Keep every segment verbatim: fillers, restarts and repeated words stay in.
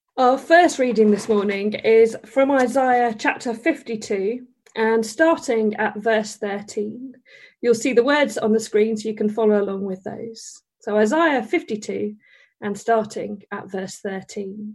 Our first reading this morning is from Isaiah chapter fifty-two, and starting at verse thirteen. You'll see the words on the screen so you can follow along with those. So Isaiah fifty-two, and starting at verse thirteen.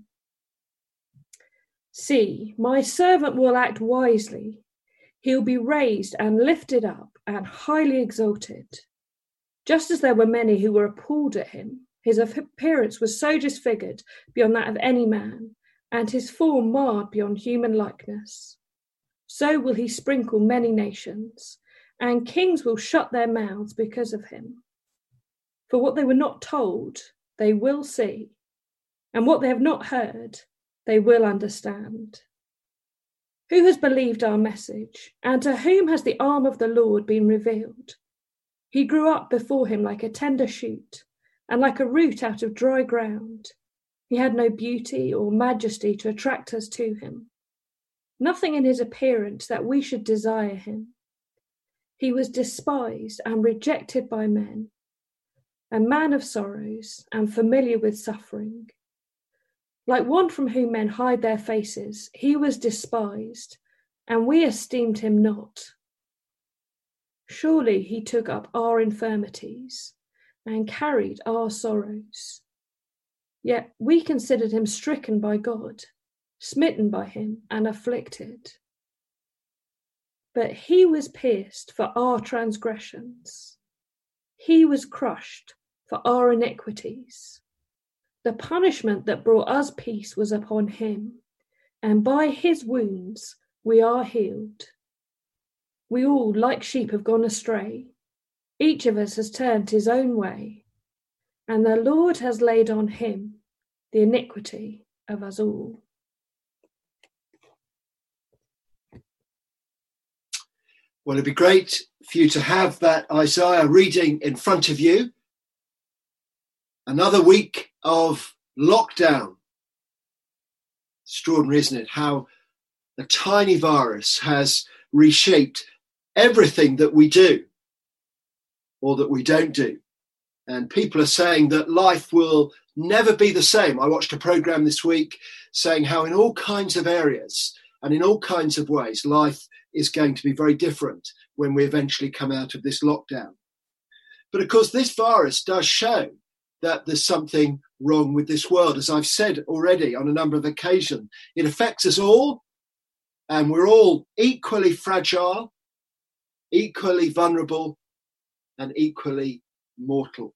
See, my servant will act wisely. He'll be raised and lifted up and highly exalted. Just as there were many who were appalled at him, his appearance was so disfigured beyond that of any man, and his form marred beyond human likeness. So will he sprinkle many nations, and kings will shut their mouths because of him. For what they were not told, they will see, and what they have not heard, they will understand. Who has believed our message, and to whom has the arm of the Lord been revealed? He grew up before him like a tender shoot, and like a root out of dry ground. He had no beauty or majesty to attract us to him, nothing in his appearance that we should desire him. He was despised and rejected by men, a man of sorrows and familiar with suffering. Like one from whom men hide their faces, he was despised, and we esteemed him not. Surely he took up our infirmities and carried our sorrows. Yet we considered him stricken by God, smitten by him and afflicted. But he was pierced for our transgressions. He was crushed for our iniquities. The punishment that brought us peace was upon him, and by his wounds we are healed. We all, like sheep, have gone astray. Each of us has turned his own way, and the Lord has laid on him the iniquity of us all. Well, it'd be great for you to have that Isaiah reading in front of you. Another week of lockdown. Extraordinary, isn't it? How a tiny virus has reshaped everything that we do or that we don't do. And people are saying that life will never be the same. I watched a program this week saying how in all kinds of areas and in all kinds of ways, life is going to be very different when we eventually come out of this lockdown. But of course, this virus does show that there's something wrong with this world. As I've said already on a number of occasions, it affects us all, and we're all equally fragile, equally vulnerable, and equally mortal.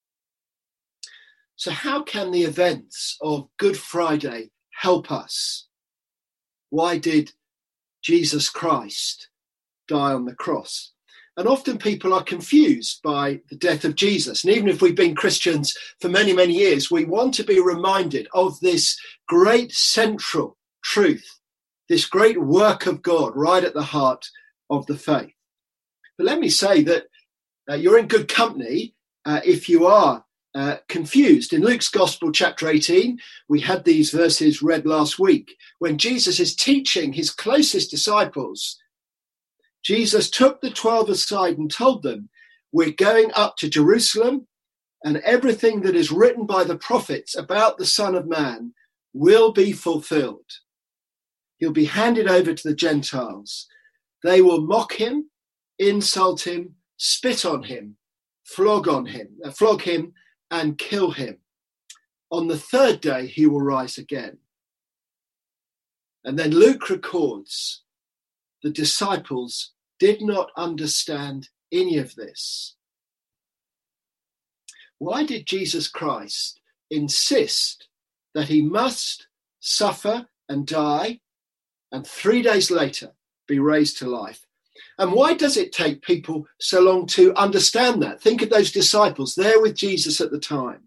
So how can the events of Good Friday help us? Why did Jesus Christ die on the cross? And often people are confused by the death of Jesus. And even if we've been Christians for many, many years, we want to be reminded of this great central truth, this great work of God right at the heart of the faith. But let me say that uh, you're in good company uh, if you are uh, confused. In Luke's Gospel, chapter eighteen, we had these verses read last week. When Jesus is teaching his closest disciples, Jesus took the twelve aside and told them, we're going up to Jerusalem, and everything that is written by the prophets about the Son of Man will be fulfilled. He'll be handed over to the Gentiles. They will mock him, insult him, spit on him, flog on him, uh, flog him and kill him. On the third day, he will rise again. And then Luke records the disciples did not understand any of this. Why did Jesus Christ insist that he must suffer and die and three days later be raised to life? And why does it take people so long to understand that? Think of those disciples there with Jesus at the time.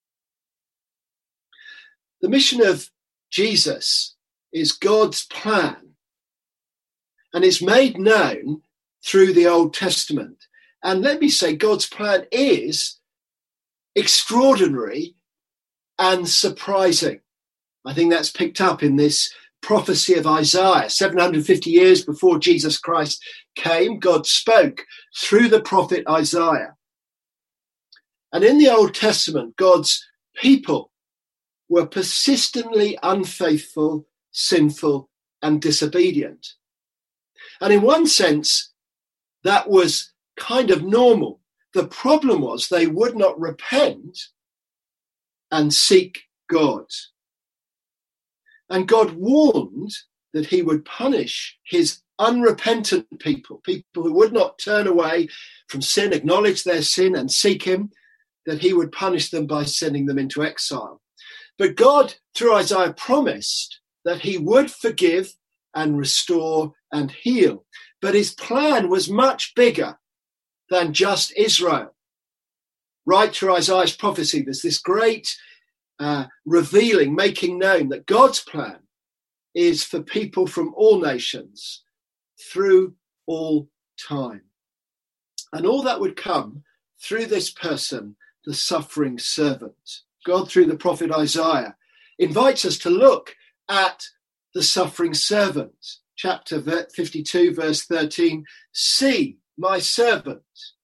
The mission of Jesus is God's plan, and it's made known through the Old Testament. And let me say, God's plan is extraordinary and surprising. I think that's picked up in this prophecy of Isaiah. seven hundred fifty years before Jesus Christ came, God spoke through the prophet Isaiah. And in the Old Testament, God's people were persistently unfaithful, sinful, and disobedient. And in one sense, that was kind of normal. The problem was they would not repent and seek God. And God warned that he would punish his unrepentant people, people who would not turn away from sin, acknowledge their sin and seek him, that he would punish them by sending them into exile. But God, through Isaiah, promised that he would forgive and restore and heal. But his plan was much bigger than just Israel. Right through Isaiah's prophecy, there's this great uh, revealing, making known that God's plan is for people from all nations through all time. And all that would come through this person, the suffering servant. God, through the prophet Isaiah, invites us to look at the suffering servant. Chapter fifty-two, verse thirteen, see, my servant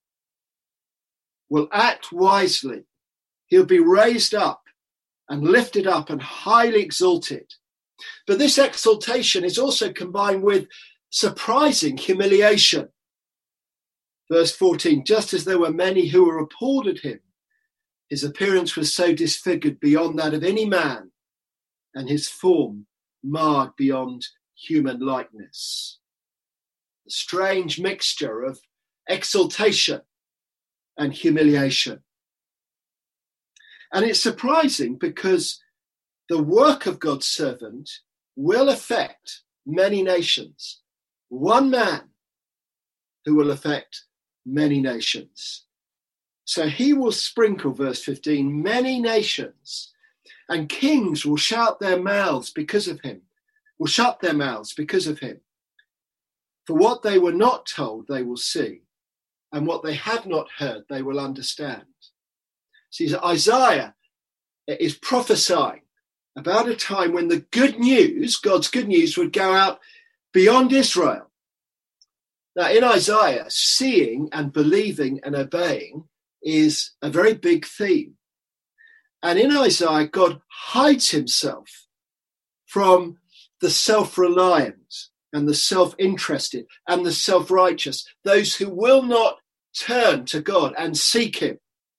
will act wisely. He'll be raised up and lifted up and highly exalted. But this exaltation is also combined with surprising humiliation. Verse fourteen, just as there were many who were appalled at him, his appearance was so disfigured beyond that of any man, and his form marred beyond human likeness. A strange mixture of exaltation and humiliation. And it's surprising because the work of God's servant will affect many nations. One man who will affect many nations. So he will sprinkle, verse fifteen, many nations, and kings will shout their mouths because of him, will shut their mouths because of him. For what they were not told, they will see, and what they have not heard, they will understand. See, Isaiah is prophesying about a time when the good news, God's good news, would go out beyond Israel. Now, in Isaiah, seeing and believing and obeying is a very big theme. And in Isaiah, God hides himself from the self-reliant and the self-interested and the self-righteous, those who will not turn to God and seek him.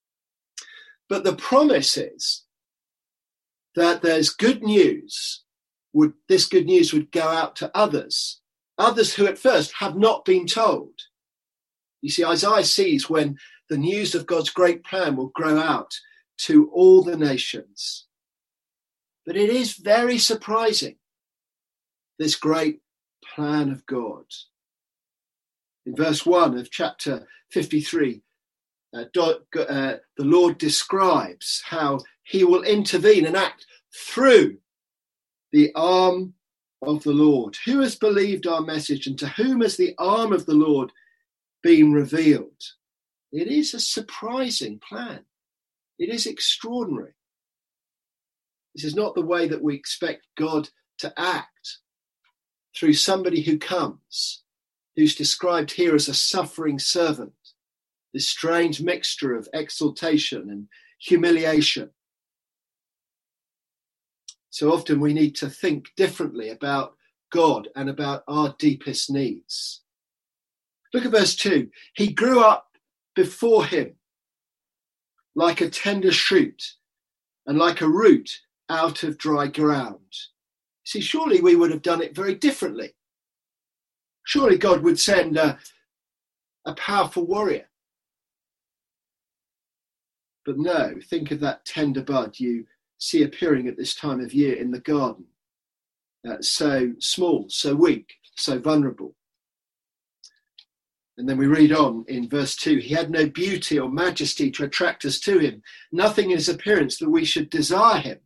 But the promise is that there's good news, would this good news would go out to others, others who at first have not been told. You see, Isaiah sees when the news of God's great plan will grow out to all the nations. But it is very surprising, this great plan of God. In verse one of chapter fifty-three, uh, uh, the Lord describes how he will intervene and act through the arm of the Lord. Who has believed our message, and to whom has the arm of the Lord been revealed? It is a surprising plan. It is extraordinary. This is not the way that we expect God to act, through somebody who comes, who's described here as a suffering servant, this strange mixture of exaltation and humiliation. So often we need to think differently about God and about our deepest needs. Look at verse two. He grew up before him like a tender shoot and like a root out of dry ground. See, surely we would have done it very differently. Surely God would send a, a powerful warrior. But no, think of that tender bud you see appearing at this time of year in the garden. Uh, so small, so weak, so vulnerable. And then we read on in verse two, he had no beauty or majesty to attract us to him, nothing in his appearance that we should desire him.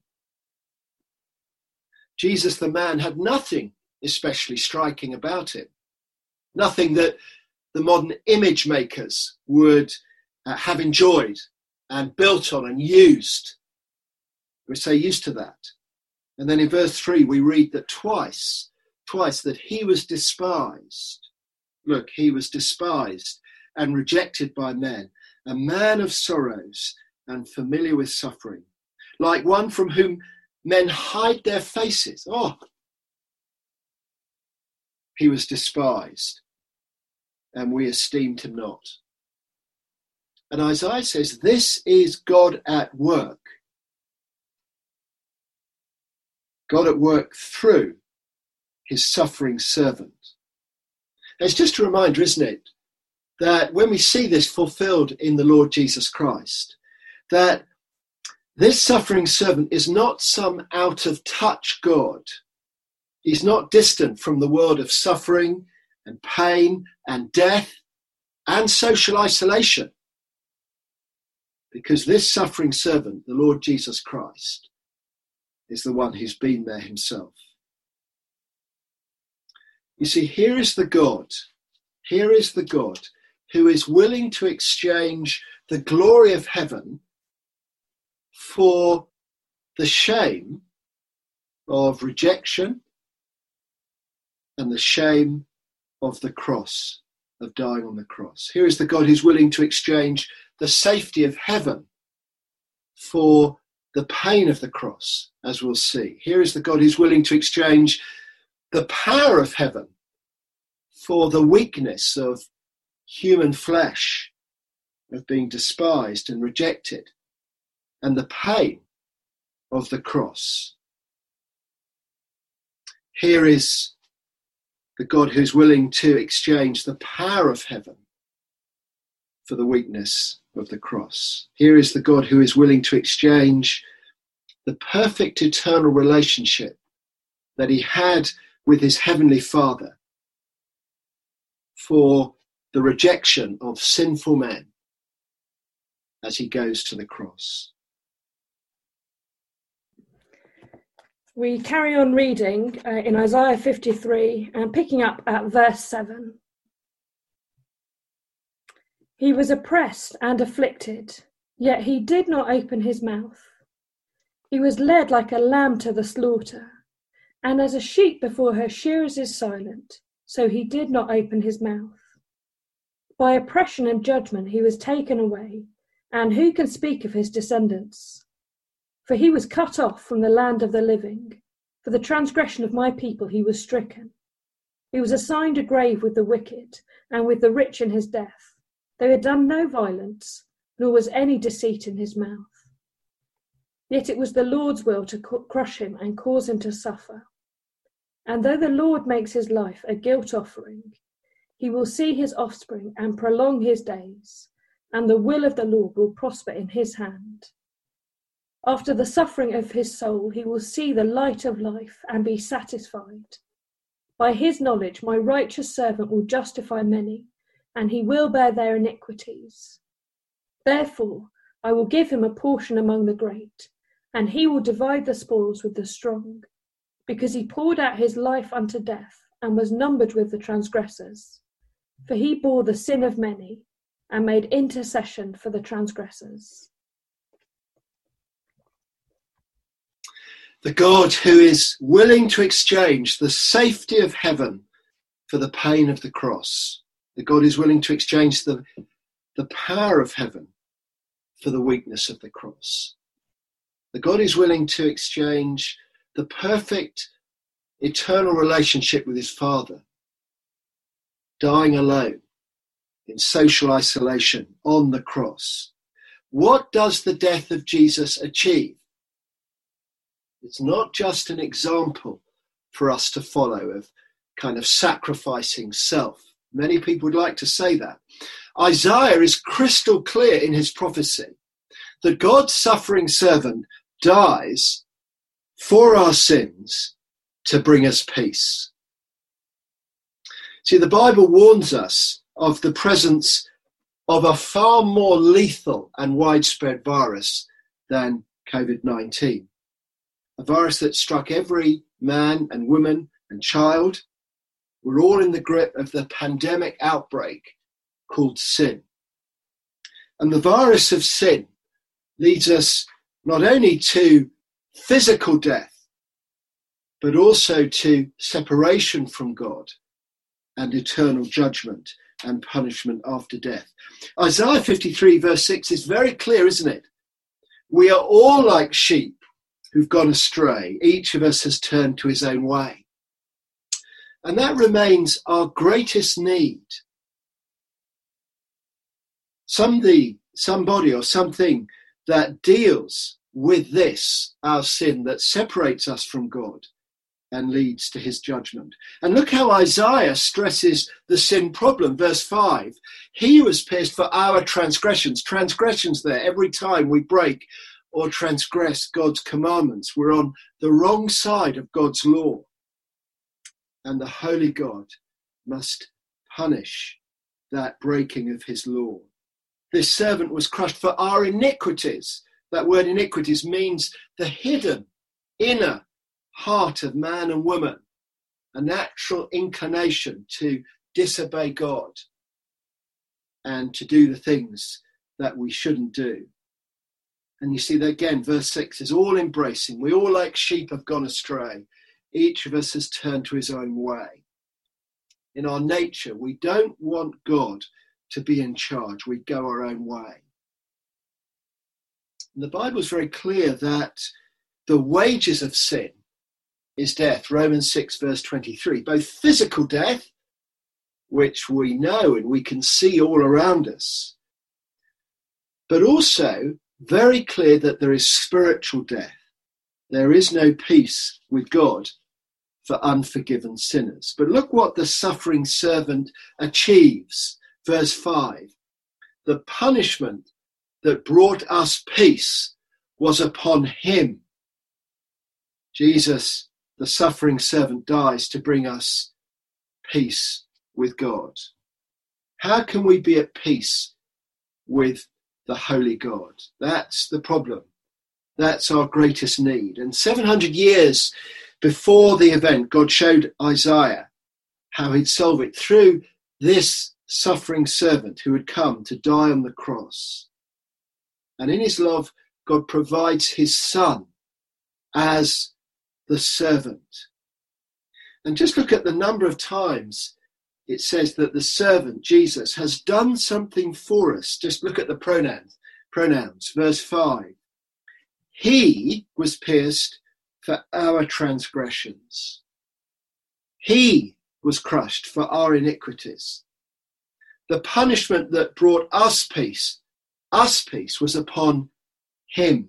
Jesus, the man, had nothing especially striking about him, nothing that the modern image makers would uh, have enjoyed and built on and used. We're so used to that. And then in verse three, we read that twice, twice that he was despised. Look, he was despised and rejected by men, a man of sorrows and familiar with suffering, like one from whom men hide their faces. Oh, he was despised, and we esteemed him not. And Isaiah says, this is God at work. God at work through his suffering servant. It's just a reminder, isn't it, that when we see this fulfilled in the Lord Jesus Christ, that this suffering servant is not some out of touch God. He's not distant from the world of suffering and pain and death and social isolation. Because this suffering servant, the Lord Jesus Christ, is the one who's been there himself. You see, here is the God, here is the God who is willing to exchange the glory of heaven for the shame of rejection and the shame of the cross, of dying on the cross. Here is the God who's willing to exchange the safety of heaven for the pain of the cross, as we'll see. Here is the God who's willing to exchange the power of heaven for the weakness of human flesh, of being despised and rejected, and the pain of the cross. Here is the God who's willing to exchange the power of heaven for the weakness of the cross. Here is the God who is willing to exchange the perfect eternal relationship that he had with his heavenly Father for the rejection of sinful men as he goes to the cross. We carry on reading uh, in Isaiah fifty-three and picking up at verse seven. He was oppressed and afflicted, yet he did not open his mouth. He was led like a lamb to the slaughter, and as a sheep before her shearers is silent, so he did not open his mouth. By oppression and judgment he was taken away, and who can speak of his descendants? For he was cut off from the land of the living. For the transgression of my people he was stricken. He was assigned a grave with the wicked, and with the rich in his death. They had done no violence, nor was any deceit in his mouth. Yet it was the Lord's will to crush him and cause him to suffer. And though the Lord makes his life a guilt offering, he will see his offspring and prolong his days, and the will of the Lord will prosper in his hand. After the suffering of his soul, he will see the light of life and be satisfied. By his knowledge, my righteous servant will justify many, and he will bear their iniquities. Therefore, I will give him a portion among the great, and he will divide the spoils with the strong, because he poured out his life unto death and was numbered with the transgressors. For he bore the sin of many and made intercession for the transgressors. The God who is willing to exchange the safety of heaven for the pain of the cross. The God who is willing to exchange the, the power of heaven for the weakness of the cross. The God who is willing to exchange the perfect eternal relationship with his Father, dying alone in social isolation on the cross. What does the death of Jesus achieve? It's not just an example for us to follow of kind of sacrificing self. Many people would like to say that. Isaiah is crystal clear in his prophecy that God's suffering servant dies for our sins to bring us peace. See, the Bible warns us of the presence of a far more lethal and widespread virus than covid nineteen. A virus that struck every man and woman and child. We're all in the grip of the pandemic outbreak called sin. And the virus of sin leads us not only to physical death, but also to separation from God and eternal judgment and punishment after death. Isaiah fifty-three verse six is very clear, isn't it? We are all like sheep who've gone astray. Each of us has turned to his own way. And that remains our greatest need. Somebody, somebody or something that deals with this, our sin that separates us from God and leads to his judgment. And look how Isaiah stresses the sin problem. Verse five, he was pierced for our transgressions. Transgressions there, every time we break or transgress God's commandments, we're on the wrong side of God's law. And the holy God must punish that breaking of his law. This servant was crushed for our iniquities. That word iniquities means the hidden, inner heart of man and woman, a natural inclination to disobey God and to do the things that we shouldn't do. And you see that again, verse six is all embracing. We all like sheep have gone astray. Each of us has turned to his own way. In our nature, we don't want God to be in charge. We go our own way. And the Bible is very clear that the wages of sin is death. Romans six verse twenty-three, both physical death, which we know and we can see all around us, but also very clear that there is spiritual death. There is no peace with God for unforgiven sinners. But look what the suffering servant achieves. Verse five, the punishment that brought us peace was upon him. Jesus, the suffering servant, dies to bring us peace with God. How can we be at peace with the holy God? That's the problem. That's our greatest need. And seven hundred years before the event, God showed Isaiah how he'd solve it through this suffering servant who had come to die on the cross. And in his love, God provides his son as the servant. And just look at the number of times it says that the servant, Jesus, has done something for us. Just look at the pronouns. Pronouns, verse five. He was pierced for our transgressions. He was crushed for our iniquities. The punishment that brought us peace, us peace, was upon him.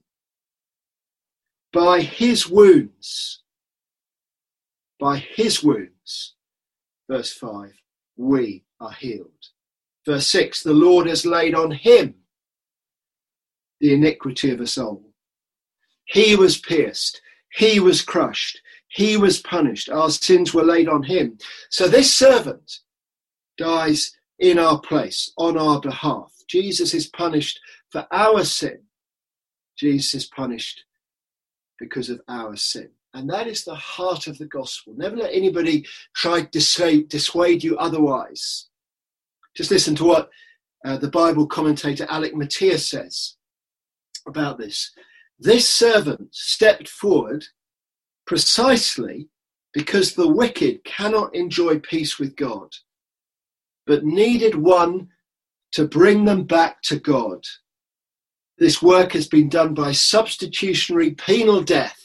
By his wounds, by his wounds, verse five, we are healed. Verse six, the Lord has laid on him the iniquity of us all. He was pierced, he was crushed, he was punished. Our sins were laid on him. So this servant dies in our place, on our behalf. Jesus is punished for our sin. Jesus is punished because of our sin. And that is the heart of the gospel. Never let anybody try to dissuade, dissuade you otherwise. Just listen to what uh, the Bible commentator Alec Matthias says about this. This servant stepped forward precisely because the wicked cannot enjoy peace with God, but needed one to bring them back to God. This work has been done by substitutionary penal death.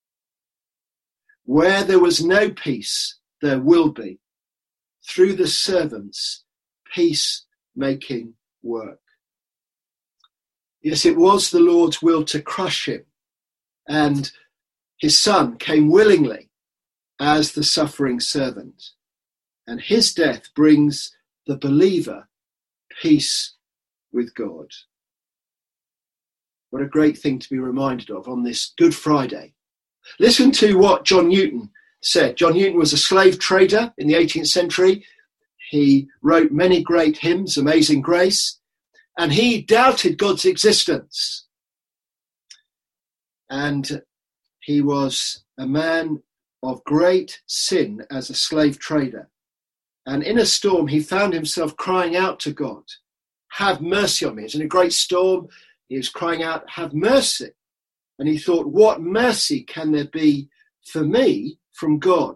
Where there was no peace, there will be, through the servant's peace-making work. Yes, it was the Lord's will to crush him, and his son came willingly as the suffering servant. And his death brings the believer peace with God. What a great thing to be reminded of on this Good Friday. Listen to what John Newton said. John Newton was a slave trader in the eighteenth century. He wrote many great hymns, Amazing Grace, and he doubted God's existence. And he was a man of great sin as a slave trader. And in a storm, he found himself crying out to God, have mercy on me. It's in a great storm. He was crying out, have mercy. And he thought, what mercy can there be for me from God?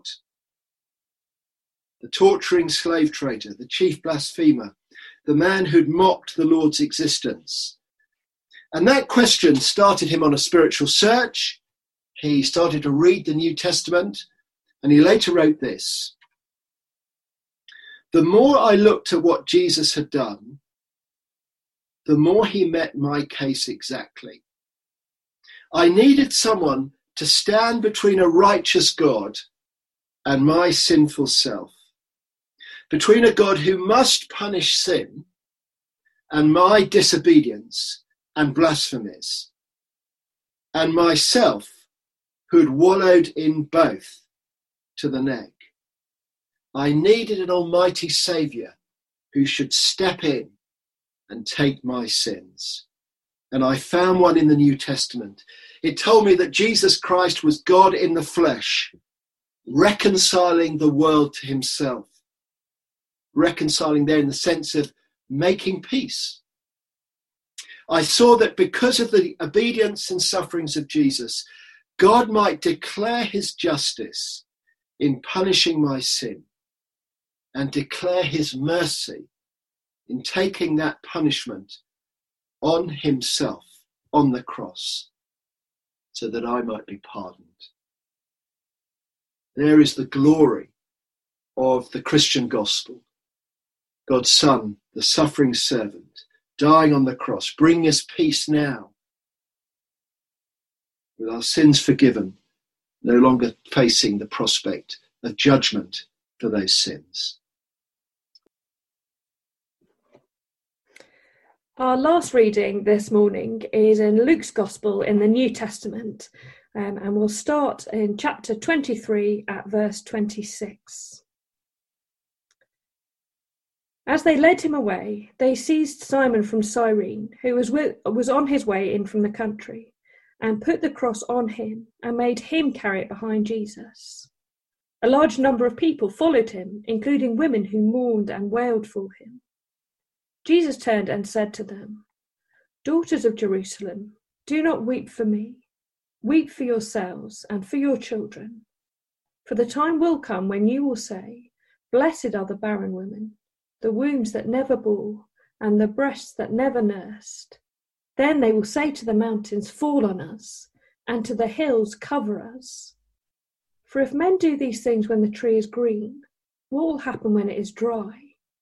The torturing slave trader, the chief blasphemer, the man who'd mocked the Lord's existence. And that question started him on a spiritual search. he started to read the New Testament, and he later wrote this: "The more I looked at what Jesus had done, the more he met my case exactly. I needed someone to stand between a righteous God and my sinful self, between a God who must punish sin and my disobedience and blasphemies, and myself who had wallowed in both to the neck. I needed an almighty saviour who should step in and take my sins. And I found one in the New Testament. It told me that Jesus Christ was God in the flesh, reconciling the world to himself. Reconciling there in the sense of making peace. I saw that because of the obedience and sufferings of Jesus, God might declare his justice in punishing my sin and declare his mercy in taking that punishment on himself on the cross so that I might be pardoned. There is the glory of the Christian gospel. God's Son, the suffering servant, dying on the cross, bringing us peace now. With our sins forgiven, no longer facing the prospect of judgment for those sins. Our last reading this morning is in Luke's Gospel in the New Testament, um, and we'll start in chapter twenty-three at verse twenty-six. As they led him away, they seized Simon from Cyrene, who was, with, was on his way in from the country, and put the cross on him and made him carry it behind Jesus. A large number of people followed him, including women who mourned and wailed for him. Jesus turned and said to them, "Daughters of Jerusalem, do not weep for me. Weep for yourselves and for your children. For the time will come when you will say, 'Blessed are the barren women, the wombs that never bore, and the breasts that never nursed.' Then they will say to the mountains, 'Fall on us,' and to the hills, 'Cover us.' For if men do these things when the tree is green, what will happen when it is dry?"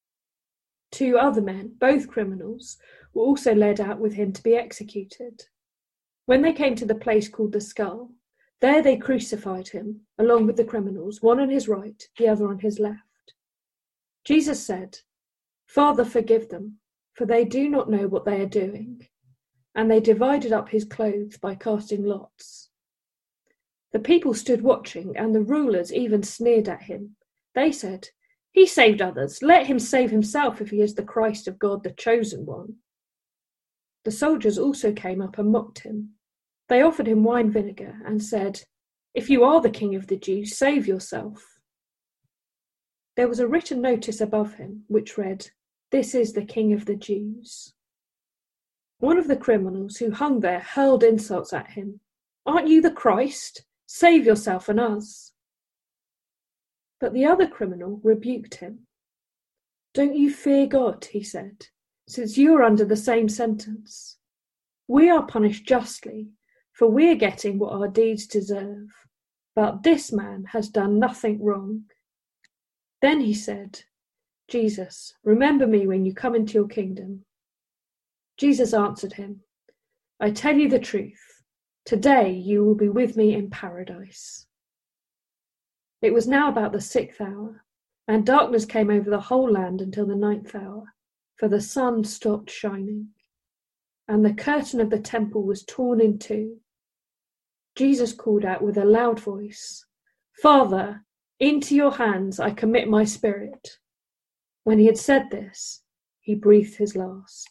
Two other men, both criminals, were also led out with him to be executed. When they came to the place called the Skull, there they crucified him, along with the criminals, one on his right, the other on his left. Jesus said, "Father, forgive them, for they do not know what they are doing." And they divided up his clothes by casting lots. The people stood watching, and the rulers even sneered at him. They said, "He saved others. Let him save himself if he is the Christ of God, the chosen one." The soldiers also came up and mocked him. They offered him wine vinegar and said, "If you are the King of the Jews, save yourself." There was a written notice above him which read, "This is the King of the Jews." One of the criminals who hung there hurled insults at him. "Aren't you the Christ? Save yourself and us." But the other criminal rebuked him. "Don't you fear God," he said, "since you are under the same sentence. We are punished justly, for we are getting what our deeds deserve. But this man has done nothing wrong." Then he said, "Jesus, remember me when you come into your kingdom." Jesus answered him, "I tell you the truth. Today you will be with me in paradise." It was now about the sixth hour, and darkness came over the whole land until the ninth hour, for the sun stopped shining, and the curtain of the temple was torn in two. Jesus called out with a loud voice, "Father, into your hands I commit my spirit." When he had said this, he breathed his last.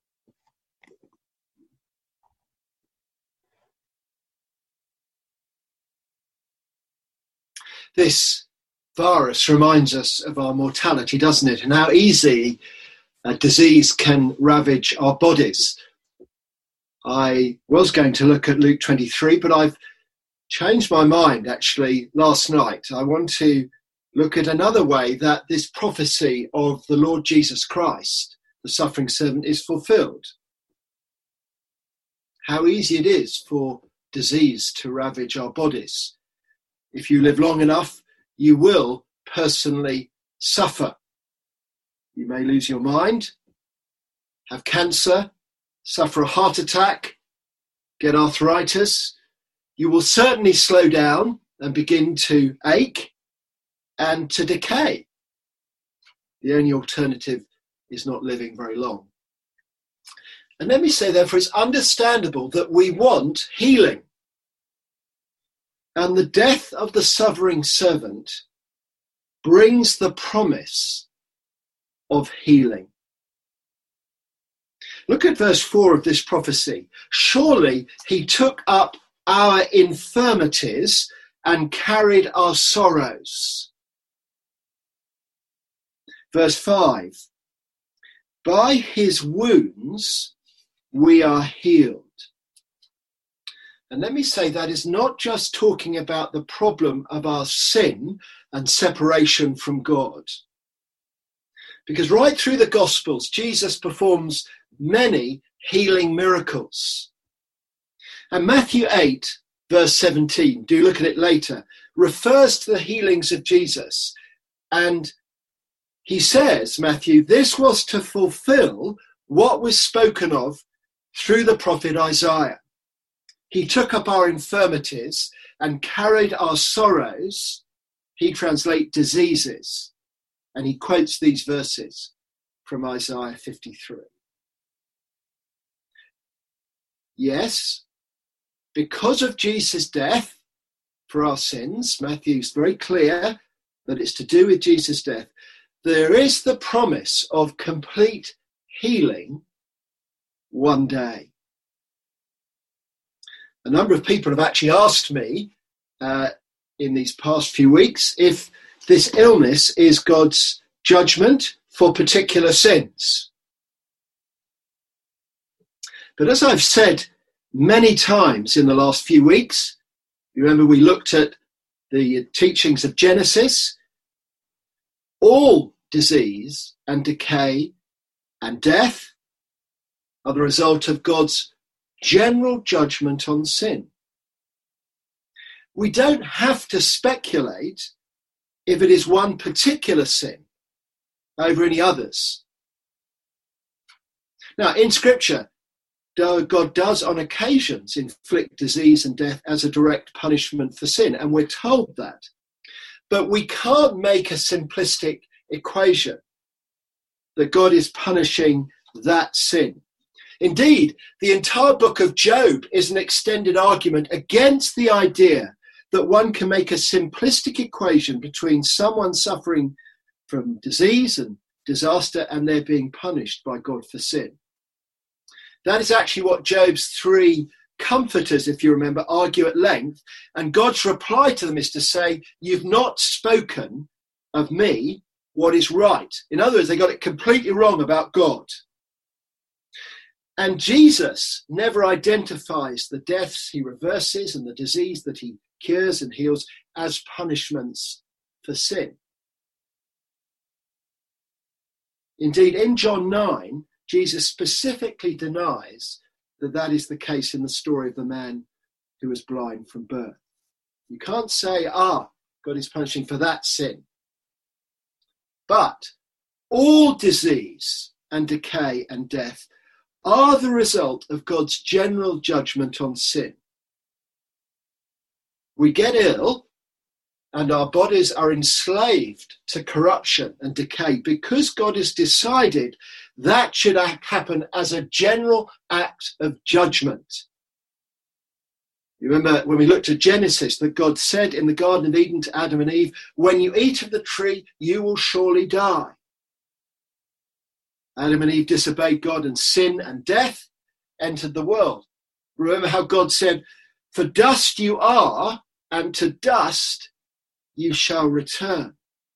This virus reminds us of our mortality, doesn't it? And how easy a disease can ravage our bodies. I was going to look at Luke twenty-three, but I've changed my mind actually last night. I want to look at another way that this prophecy of the Lord Jesus Christ, the suffering servant, is fulfilled. How easy it is for disease to ravage our bodies. If you live long enough, you will personally suffer. You may lose your mind, have cancer, suffer a heart attack, get arthritis. You will certainly slow down and begin to ache and to decay. The only alternative is not living very long. And let me say, therefore, it's understandable that we want healing. And the death of the suffering servant brings the promise of healing. Look at verse four of this prophecy. Surely he took up our infirmities and carried our sorrows. Verse five. By his wounds we are healed. And let me say, that is not just talking about the problem of our sin and separation from God. Because right through the Gospels, Jesus performs many healing miracles. And Matthew eight, verse seventeen, do look at it later, refers to the healings of Jesus. And he says, Matthew, this was to fulfill what was spoken of through the prophet Isaiah. He took up our infirmities and carried our sorrows. He translates diseases. And he quotes these verses from Isaiah fifty-three. Yes, because of Jesus' death for our sins, Matthew's very clear that it's to do with Jesus' death, there is the promise of complete healing one day. A number of people have actually asked me uh, in these past few weeks if this illness is God's judgment for particular sins. But as I've said many times in the last few weeks, you remember we looked at the teachings of Genesis, all disease and decay and death are the result of God's general judgment on sin. We don't have to speculate if it is one particular sin over any others. Now, in Scripture, God does on occasions inflict disease and death as a direct punishment for sin, and we're told that. But we can't make a simplistic equation that God is punishing that sin. Indeed, the entire book of Job is an extended argument against the idea that one can make a simplistic equation between someone suffering from disease and disaster and they're being punished by God for sin. That is actually what Job's three comforters, if you remember, argue at length. And God's reply to them is to say, you've not spoken of me what is right. In other words, they got it completely wrong about God. And Jesus never identifies the deaths he reverses and the disease that he cures and heals as punishments for sin. Indeed, in John nine, Jesus specifically denies that that is the case in the story of the man who was blind from birth. You can't say, ah, God is punishing for that sin. But all disease and decay and death are the result of God's general judgment on sin. We get ill and our bodies are enslaved to corruption and decay because God has decided that should happen as a general act of judgment. You remember when we looked at Genesis that God said in the Garden of Eden to Adam and Eve, when you eat of the tree, you will surely die. Adam and Eve disobeyed God and sin and death entered the world. Remember how God said, for dust you are, and to dust you shall return.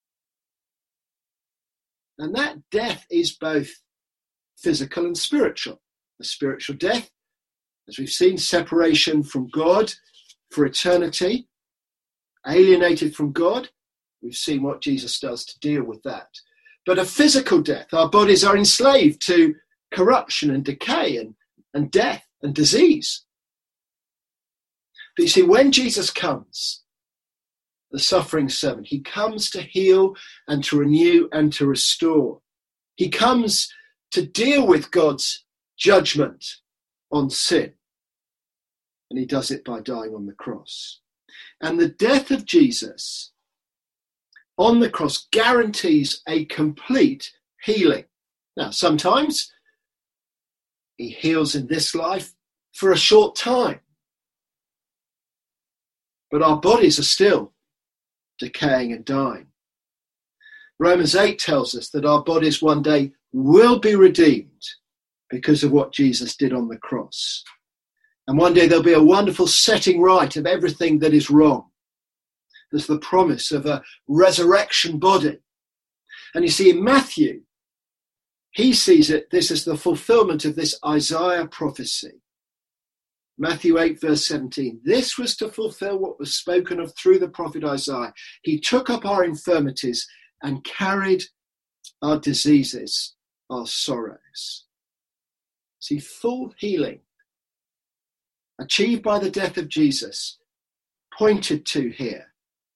And that death is both physical and spiritual. A spiritual death, as we've seen, separation from God for eternity, alienated from God. We've seen what Jesus does to deal with that. But a physical death, our bodies are enslaved to corruption and decay and, and death and disease. But you see, when Jesus comes, the suffering servant, he comes to heal and to renew and to restore. He comes to deal with God's judgment on sin. And he does it by dying on the cross. And the death of Jesus on the cross guarantees a complete healing. Now, sometimes he heals in this life for a short time. But our bodies are still decaying and dying. Romans eight tells us that our bodies one day will be redeemed because of what Jesus did on the cross. And one day there'll be a wonderful setting right of everything that is wrong. There's the promise of a resurrection body. And you see, in Matthew, he sees it, this is the fulfillment of this Isaiah prophecy. Matthew eight, verse seventeen. This was to fulfill what was spoken of through the prophet Isaiah. He took up our infirmities and carried our diseases, our sorrows. See, full healing achieved by the death of Jesus, pointed to here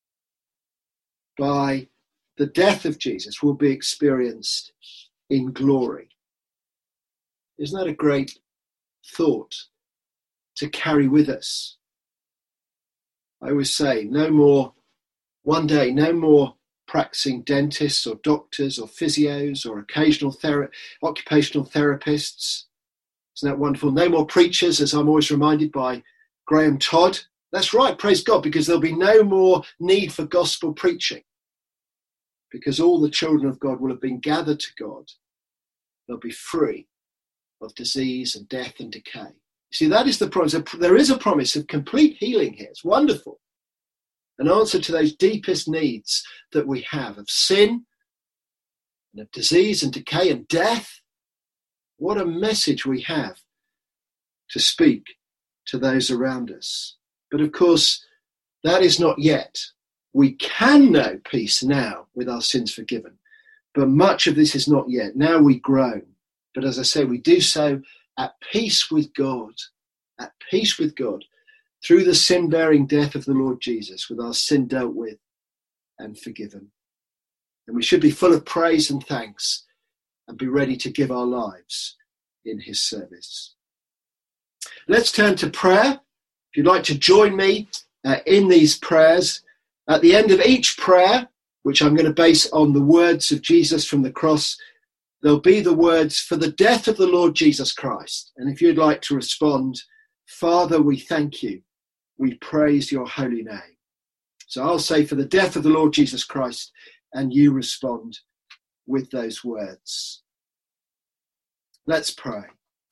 by the death of Jesus, will be experienced in glory. Isn't that a great thought to carry with us? I always say, no more, one day, no more practicing dentists or doctors or physios or occasional thera- occupational therapists. Isn't that wonderful? No more preachers, as I'm always reminded by Graham Todd. That's right, praise God, because there'll be no more need for gospel preaching, because all the children of God will have been gathered to God. They'll be free of disease and death and decay. You see, that is the promise. There is a promise of complete healing here. It's wonderful. An answer to those deepest needs that we have of sin and of disease and decay and death. What a message we have to speak to those around us. But of course, that is not yet. We can know peace now with our sins forgiven, but much of this is not yet. Now we groan. But as I say, we do so at peace with God, at peace with God, through the sin-bearing death of the Lord Jesus, with our sin dealt with and forgiven. And we should be full of praise and thanks and be ready to give our lives in his service. Let's turn to prayer. If you'd like to join me uh, in these prayers, at the end of each prayer, which I'm going to base on the words of Jesus from the cross, there'll be the words, for the death of the Lord Jesus Christ. And if you'd like to respond, Father, we thank you. We praise your holy name. So I'll say, for the death of the Lord Jesus Christ, and you respond with those words. Let's pray.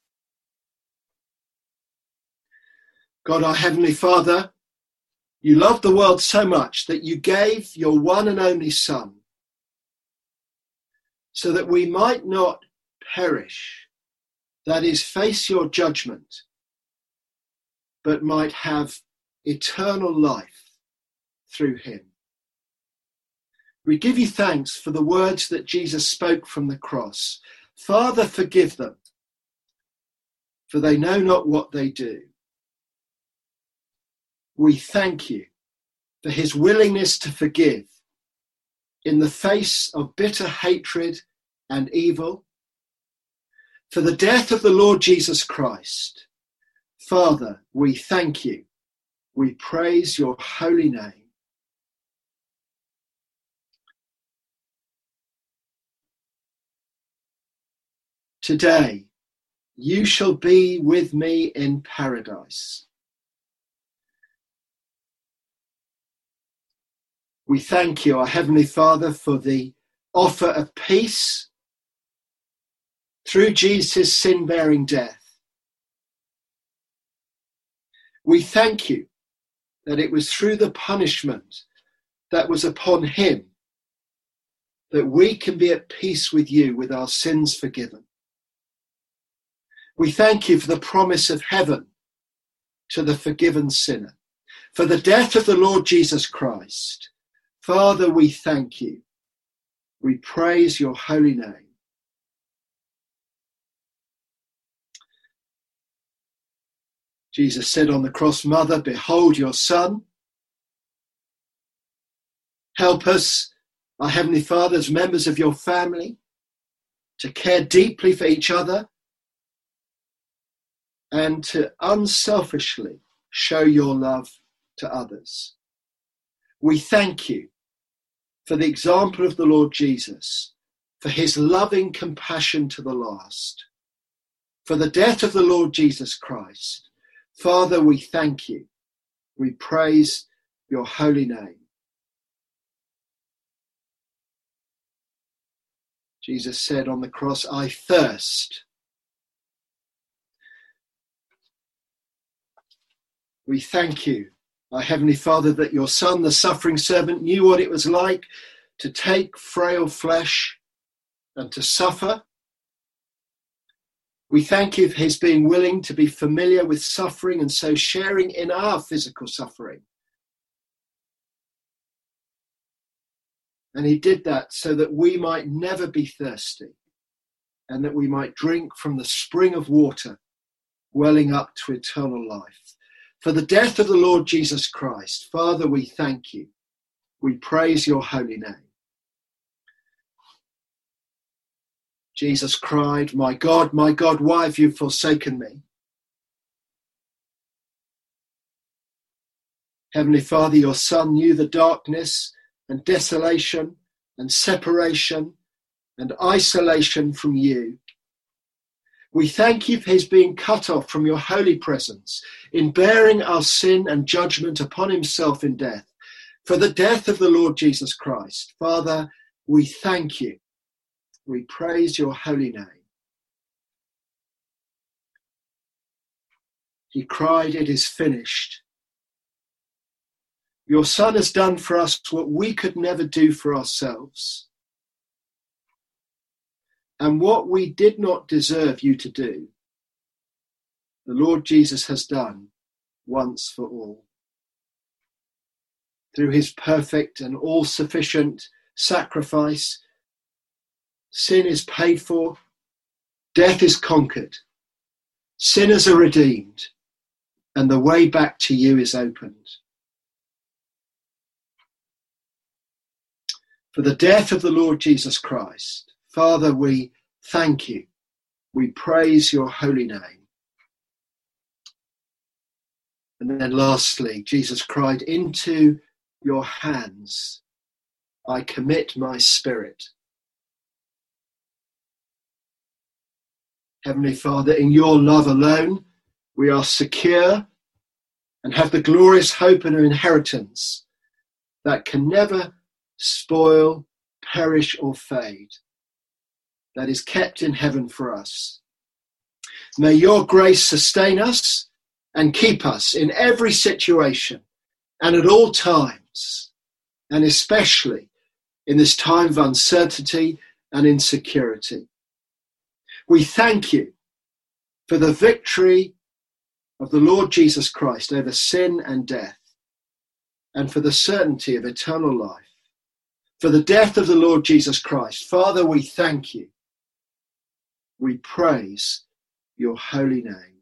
God, our Heavenly Father, you loved the world so much that you gave your one and only Son so that we might not perish, that is, face your judgment, but might have eternal life through him. We give you thanks for the words that Jesus spoke from the cross. Father, forgive them, for they know not what they do. We thank you for his willingness to forgive in the face of bitter hatred and evil, for the death of the Lord Jesus Christ. Father, we thank you. We praise your holy name. Today, you shall be with me in paradise. We thank you, our Heavenly Father, for the offer of peace through Jesus' sin-bearing death. We thank you that it was through the punishment that was upon him that we can be at peace with you with our sins forgiven. We thank you for the promise of heaven to the forgiven sinner, for the death of the Lord Jesus Christ. Father, we thank you. We praise your holy name. Jesus said on the cross, Mother, behold your Son. Help us, our Heavenly Father, as members of your family, to care deeply for each other and to unselfishly show your love to others. We thank you for the example of the Lord Jesus, for his loving compassion to the last, for the death of the Lord Jesus Christ. Father, we thank you. We praise your holy name. Jesus said on the cross, I thirst. We thank you, our Heavenly Father, that your Son, the suffering servant, knew what it was like to take frail flesh and to suffer. We thank you for his being willing to be familiar with suffering and so sharing in our physical suffering. And he did that so that we might never be thirsty and that we might drink from the spring of water welling up to eternal life. For the death of the Lord Jesus Christ, Father, we thank you. We praise your holy name. Jesus cried, my God, my God, why have you forsaken me? Heavenly Father, your Son knew the darkness and desolation and separation and isolation from you. We thank you for his being cut off from your holy presence, in bearing our sin and judgment upon himself in death, for the death of the Lord Jesus Christ. Father, we thank you. We praise your holy name. He cried, it is finished. Your Son has done for us what we could never do for ourselves. And what we did not deserve you to do, the Lord Jesus has done once for all. Through his perfect and all-sufficient sacrifice, sin is paid for, death is conquered, sinners are redeemed, and the way back to you is opened. For the death of the Lord Jesus Christ, Father, we thank you. We praise your holy name. And then lastly, Jesus cried, into your hands I commit my spirit. Heavenly Father, in your love alone, we are secure and have the glorious hope and inheritance that can never spoil, perish, or fade, that is kept in heaven for us. May your grace sustain us and keep us in every situation and at all times, and especially in this time of uncertainty and insecurity. We thank you for the victory of the Lord Jesus Christ over sin and death, and for the certainty of eternal life. For the death of the Lord Jesus Christ, Father, we thank you. We praise your holy name.